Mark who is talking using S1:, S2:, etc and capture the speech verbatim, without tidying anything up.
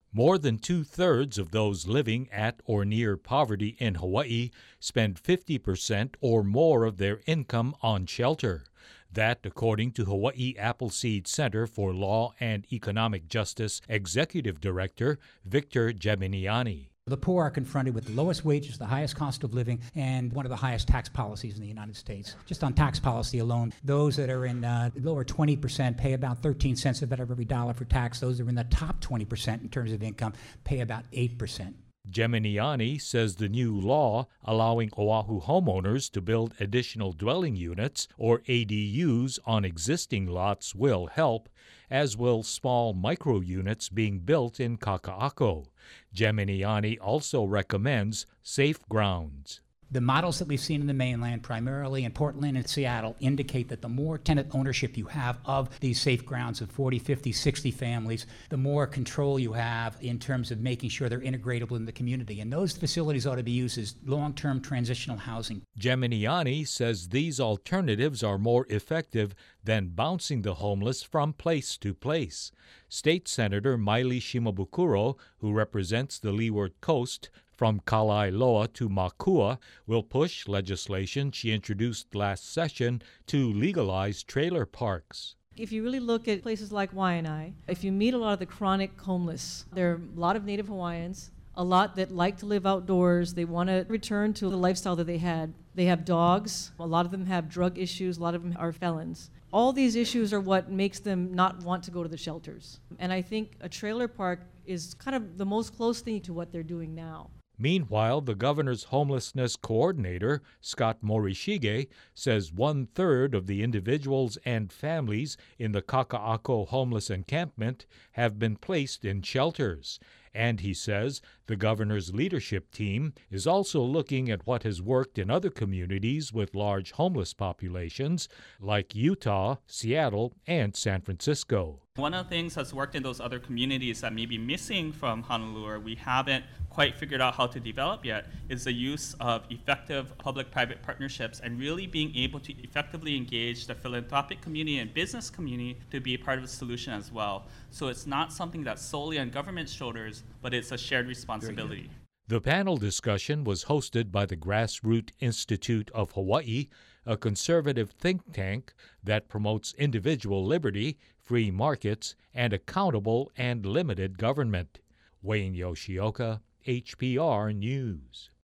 S1: More than two-thirds of those living at or near poverty in Hawaii spend fifty percent or more of their income on shelter. That, according to Hawaii Appleseed Center for Law and Economic Justice Executive Director Victor Geminiani.
S2: The poor are confronted with the lowest wages, the highest cost of living, and one of the highest tax policies in the United States. Just on tax policy alone, those that are in uh, lower twenty percent pay about thirteen cents out of every dollar for tax. Those that are in the top twenty percent in terms of income pay about eight percent.
S1: Geminiani says the new law allowing Oahu homeowners to build additional dwelling units, or A D Us, on existing lots will help, as will small micro-units being built in Kaka'ako. Geminiani also recommends safe grounds.
S2: The models that we've seen in the mainland, primarily in Portland and Seattle, indicate that the more tenant ownership you have of these safe grounds of forty, fifty, sixty families, the more control you have in terms of making sure they're integratable in the community. And those facilities ought to be used as long-term transitional housing.
S1: Geminiani says these alternatives are more effective than bouncing the homeless from place to place. State Senator Maile Shimabukuro, who represents the Leeward Coast, from Kalailoa to Makua, will push legislation she introduced last session to legalize trailer parks.
S3: If you really look at places like Waianae, if you meet a lot of the chronic homeless, there are a lot of Native Hawaiians, a lot that like to live outdoors. They want to return to the lifestyle that they had. They have dogs. A lot of them have drug issues. A lot of them are felons. All these issues are what makes them not want to go to the shelters. And I think a trailer park is kind of the most close thing to what they're doing now.
S1: Meanwhile, the governor's homelessness coordinator, Scott Morishige, says one-third of the individuals and families in the Kaka'ako homeless encampment have been placed in shelters. And he says the governor's leadership team is also looking at what has worked in other communities with large homeless populations, like Utah, Seattle, and San Francisco.
S4: One of the things that's worked in those other communities that may be missing from Honolulu, or we haven't quite figured out how to develop yet, is the use of effective public-private partnerships and really being able to effectively engage the philanthropic community and business community to be a part of the solution as well. So it's not something that's solely on government's shoulders, but it's a shared responsibility.
S1: The panel discussion was hosted by the Grassroot Institute of Hawaii, a conservative think tank that promotes individual liberty, free markets, and accountable and limited government. Wayne Yoshioka, H P R News.